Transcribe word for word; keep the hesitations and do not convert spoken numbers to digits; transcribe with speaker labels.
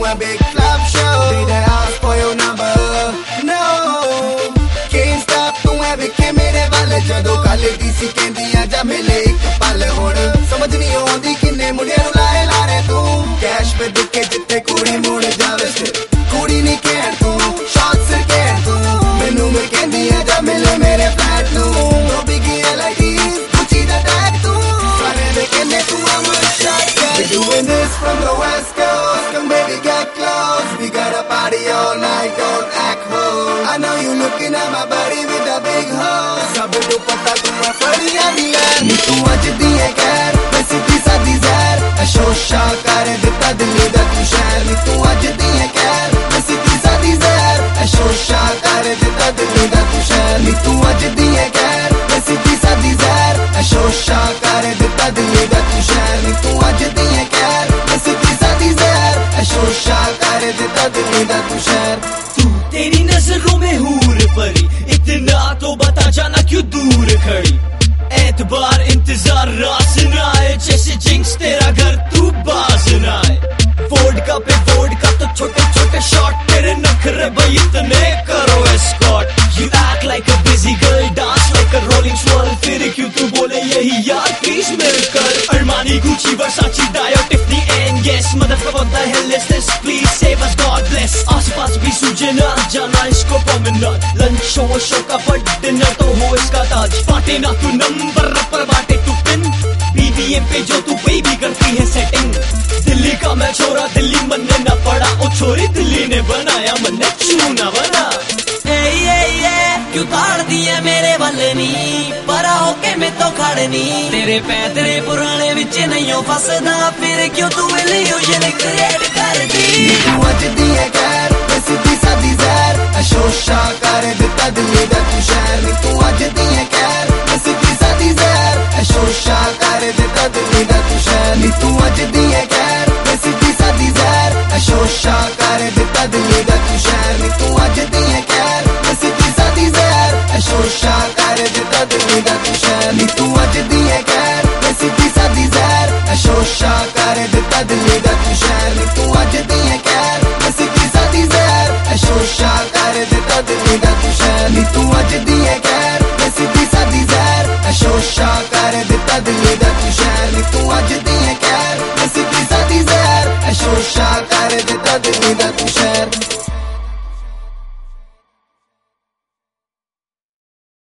Speaker 1: a big club show. Did I ask for your number? No. Can't stop तू है विखे मेरे वाले जदों काले दी सी कहंदियां जा मिले एक पल हुण समझ नहीं आउंदी किन्ने मुंडियां नूं लाए लारे तू कैश पे दुके जिथे कुड़ी मुड़ जावे कुड़ी नहीं कहण तू शॉट सिर कहण तू मैनू मैं कहंदियां जा मिले मेरे फ्लैट नूं तो बिगी एलआईडीज गुची दा टैग तू सारे दे कहंदे तू अमर shot We're doing this from the west coast come baby get close we got a party all night don't act hoe I know you looking at my body with a big hole सब नूं पता तू मैं फड़ियां दी लैर नी तू अज दी है खैर मैं सीधी सादी जहर अशोशा कर दिता दिल्ली दा तू शहर नी तू अज दी है खैर मैं सीधी सादी जहर अशोशा कर दिता दिल्ली दा तू शहर नी तू अज दी है खैर मैं सीधी सादी जहर अशोशा कर दिता दिल्ली दा तू शहर नी तू अज दी है खैर मैं सीधी सादी जहर अशोशा कर दिता दिल्ली दा तू शहर
Speaker 2: तू तेरी नजरों में हूर परी इतना तो बता जाना क्यों दूर खड़ी एतबार इंतजार रास न आए जैसे जिंक्स तेरा घर तू बाज न आए वोडका पे वोडका तो छोटे छोटे शॉट तेरे नखरे भाई इतने करो escort you act like a busy girl dance like a rolling swirl फिर क्यों तू बोले यही यार प्लीज मिलकर Armani Gucci Versace Dior Tiffany and yes mother what the hell is this please save us God bless आसपास भी सूझे ना जाना इसको परमानेंट लंच शो शो का बट डिनर तो हो इसका ताज फाटे ना तू नंबर पर बाटे तू पिन बीबीएम पे जो तू बेबी करती है सेटिंग दिल्ली का मैं छोरा दिल्ली मन ने न पड़ा ओ छोरी दिल्ली ने बनाया मन ने चूना बना ए ए ए क्यों ताड़ दिए मेरे वाले नी परा होके मैं तो खड़नी तेरे पैतरे पुराने विच नहीं हो फसदा फिर क्यों तू इल्यूजन क्रिएट कर दी
Speaker 1: तू अज दी है खैर मैं सीधी सादी जहर अशोशा कर दिता दिल्ली दा तू शहर नी तू अज दी है खैर मैं सीधी सादी जहर अशोशा कर दिता दिल्ली दा तू शहर नी तू अज दी है खैर मैं सीधी सादी जहर अशोशा कर दिता दिल्ली दा तू शहर नी तू अज दी है खैर मैं सीधी सादी जहर अशोशा कर दिता दिल्ली दा तू शहर नी तू अज दी है खैर मैं सीधी सादी जहर अशोशा कर दिता दिल्ली दा तू शहर नी तू अज दी है खैर मैं सीधी सादी जहर अशोशा कर दिता दिल्ली दा तू शहर नी तू अज दी है खैर मैं सीधी सादी जहर अशोशा कर दिता दिल्ली दा